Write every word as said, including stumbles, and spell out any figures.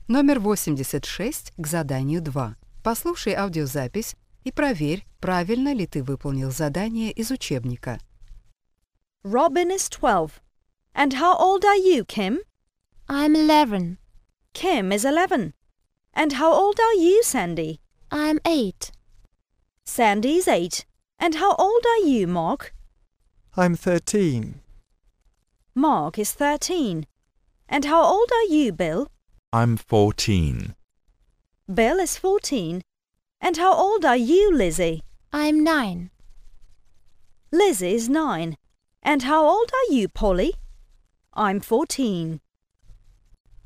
Номер восемьдесят шесть к заданию два. Послушай аудиозапись и проверь, правильно ли ты выполнил задание из учебника. Robin is twelve. And how old are you, Kim? I'm eleven. Kim is eleven. And how old are you, Sandy? I'm eight. Sandy is eight. And how old are you, Mark? I'm thirteen. Mark is thirteen. And how old are you, Bill? I'm fourteen. Bill is fourteen. And how old are you, Lizzie? I'm nine. Lizzie is nine. And how old are you, Polly? I'm fourteen.